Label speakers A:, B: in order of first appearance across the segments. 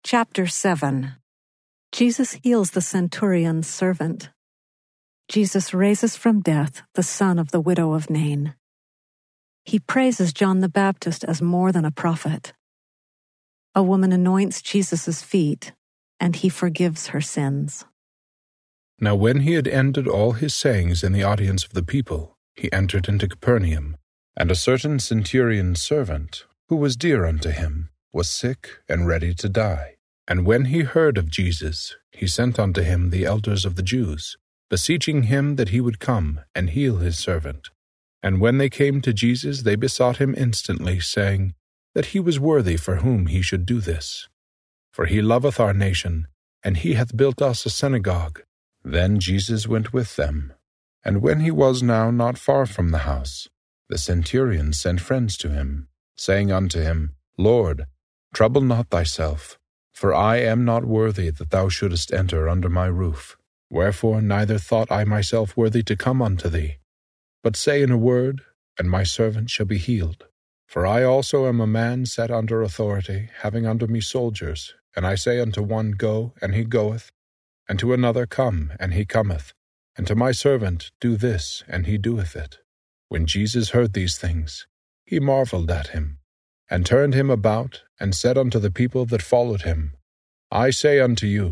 A: Chapter 7. Jesus heals the centurion's servant. Jesus raises from death the son of the widow of Nain. He praises John the Baptist as more than a prophet. A woman anoints Jesus' feet, and he forgives her sins.
B: Now when he had ended all his sayings in the audience of the people, he entered into Capernaum, and a certain centurion's servant, who was dear unto him, was sick and ready to die. And when he heard of Jesus, he sent unto him the elders of the Jews, beseeching him that he would come and heal his servant. And when they came to Jesus, they besought him instantly, saying, that he was worthy for whom he should do this. For he loveth our nation, and he hath built us a synagogue. Then Jesus went with them. And when he was now not far from the house, the centurion sent friends to him, saying unto him, Lord, trouble not thyself, for I am not worthy that thou shouldest enter under my roof. Wherefore neither thought I myself worthy to come unto thee. But say in a word, and my servant shall be healed. For I also am a man set under authority, having under me soldiers, and I say unto one, Go, and he goeth, and to another, Come, and he cometh, and to my servant, Do this, and he doeth it. When Jesus heard these things, he marveled at him, and turned him about, and said unto the people that followed him, I say unto you,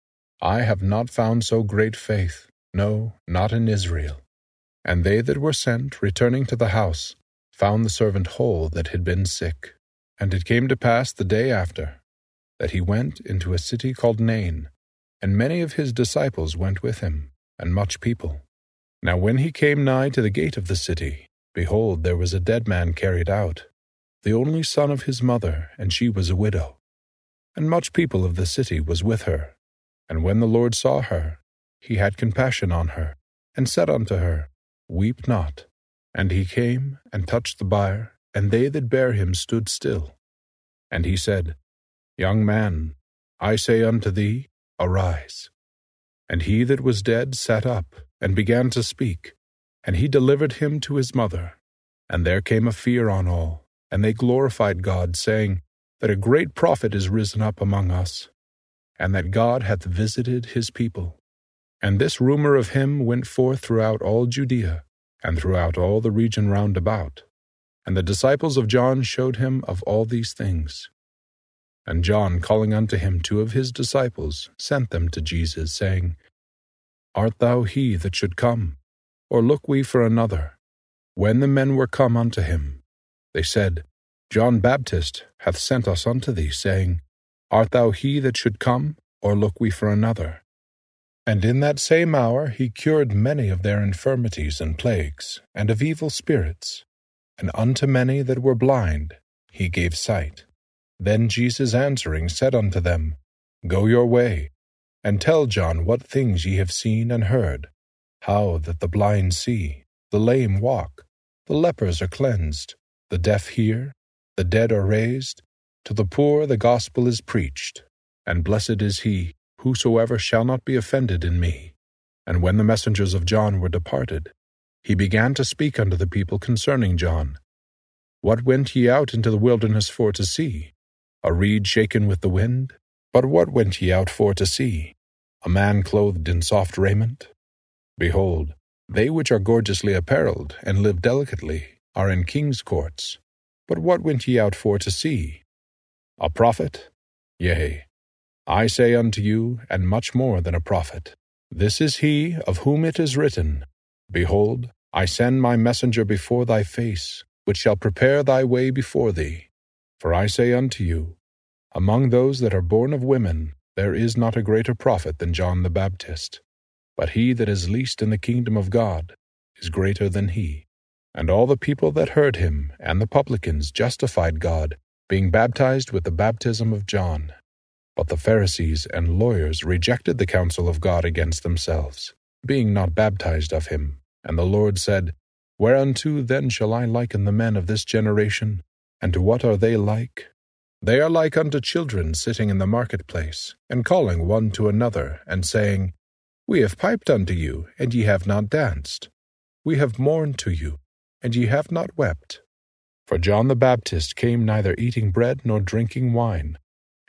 B: I have not found so great faith, no, not in Israel. And they that were sent, returning to the house, found the servant whole that had been sick. And it came to pass the day after, that he went into a city called Nain, and many of his disciples went with him, and much people. Now when he came nigh to the gate of the city, behold, there was a dead man carried out, the only son of his mother, and she was a widow. And much people of the city was with her. And when the Lord saw her, he had compassion on her, and said unto her, Weep not. And he came, and touched the bier, and they that bare him stood still. And he said, Young man, I say unto thee, Arise. And he that was dead sat up, and began to speak, and he delivered him to his mother. And there came a fear on all, and they glorified God, saying, that a great prophet is risen up among us, and that God hath visited his people. And this rumor of him went forth throughout all Judea, and throughout all the region round about. And the disciples of John showed him of all these things. And John, calling unto him 2 of his disciples, sent them to Jesus, saying, Art thou he that should come, or look we for another? When the men were come unto him, they said, John Baptist hath sent us unto thee, saying, Art thou he that should come, or look we for another? And in that same hour he cured many of their infirmities and plagues, and of evil spirits, and unto many that were blind he gave sight. Then Jesus answering said unto them, Go your way, and tell John what things ye have seen and heard, how that the blind see, the lame walk, the lepers are cleansed, the deaf hear, the dead are raised, to the poor the gospel is preached, and blessed is he, whosoever shall not be offended in me. And when the messengers of John were departed, he began to speak unto the people concerning John. What went ye out into the wilderness for to see? A reed shaken with the wind? But what went ye out for to see? A man clothed in soft raiment? Behold, they which are gorgeously apparelled, and live delicately, are in king's courts. But what went ye out for to see? A prophet? Yea, I say unto you, and much more than a prophet. This is he of whom it is written, Behold, I send my messenger before thy face, which shall prepare thy way before thee. For I say unto you, among those that are born of women, there is not a greater prophet than John the Baptist. But he that is least in the kingdom of God is greater than he. And all the people that heard him, and the publicans, justified God, being baptized with the baptism of John. But the Pharisees and lawyers rejected the counsel of God against themselves, being not baptized of him. And the Lord said, Whereunto then shall I liken the men of this generation? And to what are they like? They are like unto children sitting in the marketplace, and calling one to another, and saying, We have piped unto you, and ye have not danced. We have mourned to you, and ye have not wept. For John the Baptist came neither eating bread nor drinking wine,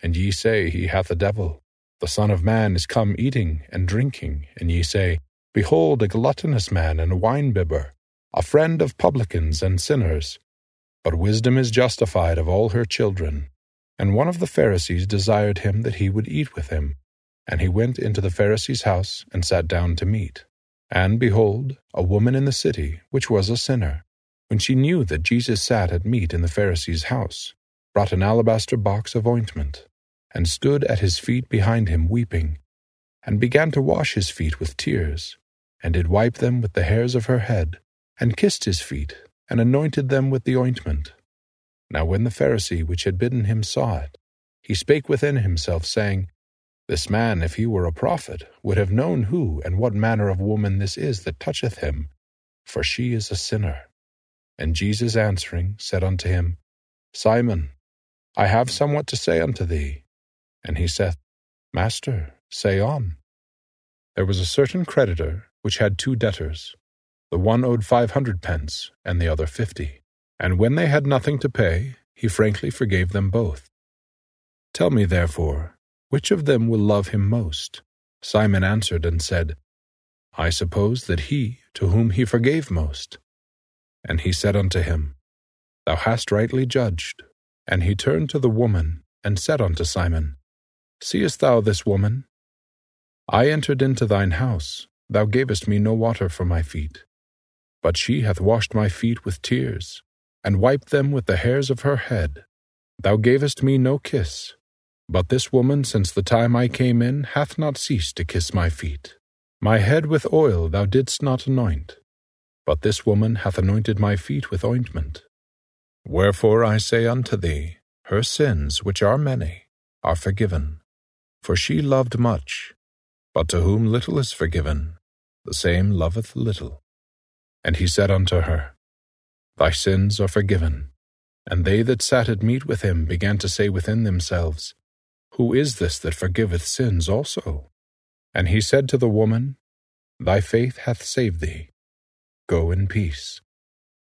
B: And ye say, He hath a devil. The Son of Man is come eating and drinking, and ye say, Behold, a gluttonous man and a winebibber, a friend of publicans and sinners. But wisdom is justified of all her children. And one of the Pharisees desired him that he would eat with him. And he went into the Pharisee's house, and sat down to meat. And, behold, a woman in the city, which was a sinner, when she knew that Jesus sat at meat in the Pharisee's house, brought an alabaster box of ointment, and stood at his feet behind him weeping, and began to wash his feet with tears, and did wipe them with the hairs of her head, and kissed his feet, and anointed them with the ointment. Now when the Pharisee which had bidden him saw it, he spake within himself, saying, This man, if he were a prophet, would have known who and what manner of woman this is that toucheth him, for she is a sinner. And Jesus answering said unto him, Simon, I have somewhat to say unto thee. And he saith, Master, say on. There was a certain creditor which had 2 debtors. The one owed 500 pence, and the other 50. And when they had nothing to pay, he frankly forgave them both. Tell me therefore, which of them will love him most? Simon answered and said, I suppose that he to whom he forgave most. And he said unto him, Thou hast rightly judged. And he turned to the woman, and said unto Simon, Seest thou this woman? I entered into thine house, thou gavest me no water for my feet. But she hath washed my feet with tears, and wiped them with the hairs of her head. Thou gavest me no kiss. But this woman, since the time I came in, hath not ceased to kiss my feet. My head with oil thou didst not anoint, but this woman hath anointed my feet with ointment. Wherefore I say unto thee, her sins, which are many, are forgiven. For she loved much, but to whom little is forgiven, the same loveth little. And he said unto her, Thy sins are forgiven. And they that sat at meat with him began to say within themselves, Who is this that forgiveth sins also? And he said to the woman, Thy faith hath saved thee. Go in peace.